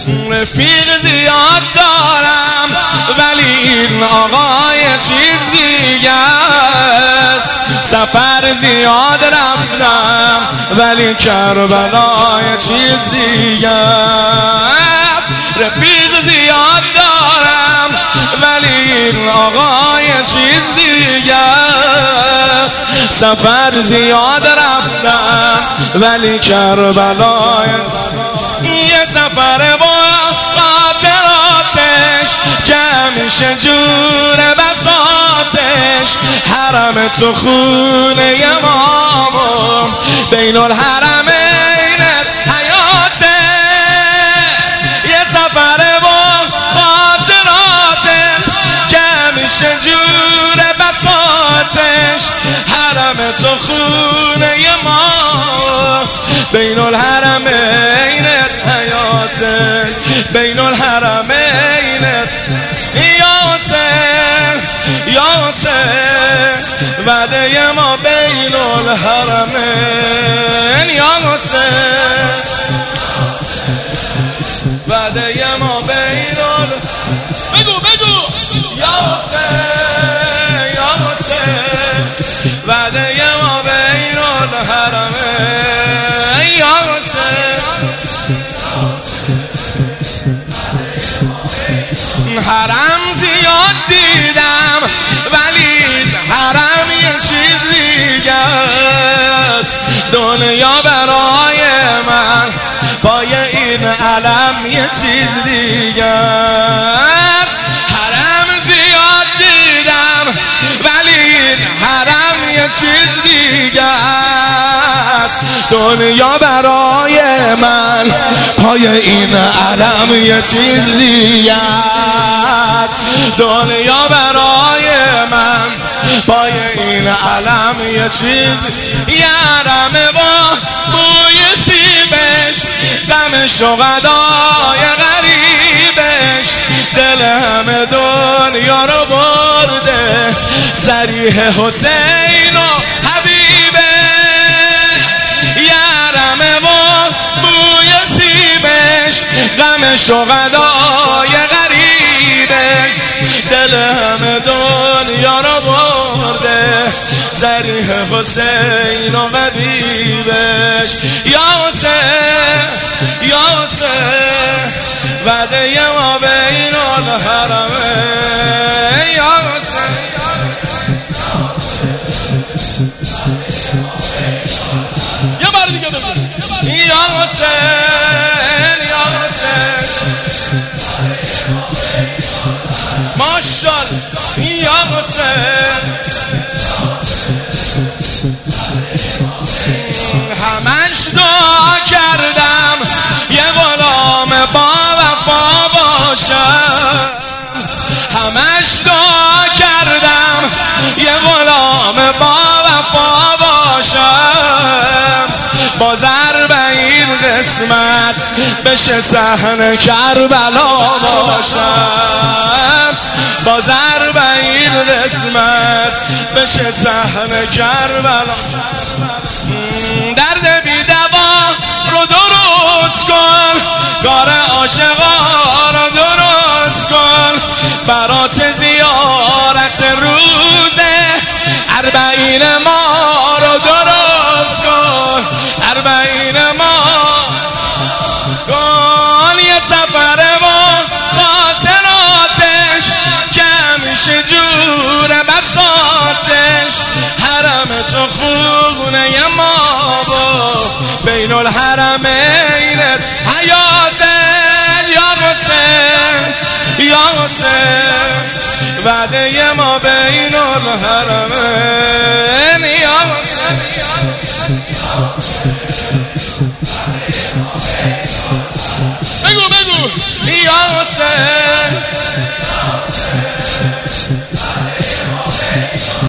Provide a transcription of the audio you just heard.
رفیق زیاد دارم ولی این آقای چیز دیگه است. سفر زیاد رفتم ولی کربلای چیز دیگه است. رفیق زیاد دارم ولی این آقای چیز دیگه است. سفر زیاد رفتم ولی کربلای یه سفر با خاطراتش که همیشه جور بساتش. حرم تو خونه امام بین الحرمین حیاته. یه سفر با خاطراتش که همیشه جور بساتش. حرم تو خونه امام بین الحرمین حیاته. بین الحرمین یا حسین یا حسین وعده ما بین الحرمین یا حسین وعده ما بین بگو یا حسین یا حسین وعده ما بین الحرمین یا حسین. حرم زیاد دیدم ولی حرم یه چیز دیگه است. دنیا برای من پای این علم یه چیز دیگه است. حرم زیاد دیدم ولی این حرم یه چیز دیگه است. دنیا برای من پای این علم یه چیز دیگه است. دنیا برای من پای این علم یه چیز یه حرم با بوی سیبش غم شهدای غریبش. دل همه دنیا رو برده ضریح حسین و حبیبه. یه حرم با بوی سیبش غم شهدای غریبش. دل همه دنیا رو برده ضریح حسین و حبیبش. یا حسین یا حسین وعده ما بین الحرمین یا حسین. یه بار دیگه بزن یا حسین یا حسین ماشاءالله یا حسین. همش دعا کردم یه غلام با وفا باشم. همش دعا کردم یه غلام با وفا باشم. با ضرب این قسمت بشه صحن کربلا باشم. با ضرب این قسمت بشه صحن کربلا. درد بی دوا رو درست کن کار عاشقا رو درست کن. برات زیارت روز اربعین ما رو درست کن. اربعین ما کن. یه سفر با خاطراتش که همیشه جور بساتش. حرم تو خونه ما با بین الحرمین حیاته. یا حسین یا حسین وعده ما بین الحرمین یا حسین. بگو یا حسین